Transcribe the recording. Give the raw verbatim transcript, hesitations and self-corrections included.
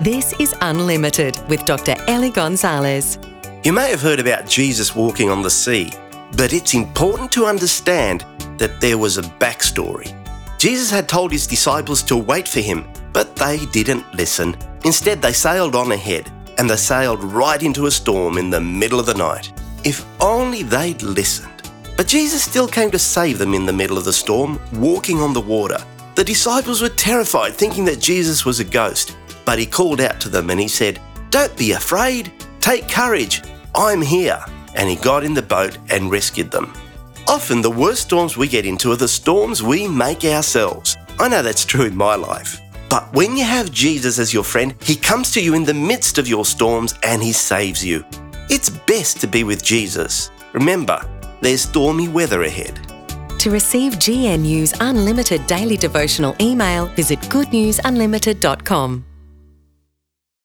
This is Unlimited with Doctor Ellie Gonzalez. You may have heard about Jesus walking on the sea, but it's important to understand that there was a backstory. Jesus had told his disciples to wait for him, but they didn't listen. Instead, they sailed on ahead, and they sailed right into a storm in the middle of the night. If only they'd listened. But Jesus still came to save them in the middle of the storm, walking on the water. The disciples were terrified, thinking that Jesus was a ghost. But he called out to them and he said, "Don't be afraid. Take courage. I'm here." And he got in the boat and rescued them. Often the worst storms we get into are the storms we make ourselves. I know that's true in my life. But when you have Jesus as your friend, he comes to you in the midst of your storms and he saves you. It's best to be with Jesus. Remember, there's stormy weather ahead. To receive G N U's Unlimited daily devotional email, visit good news unlimited dot com.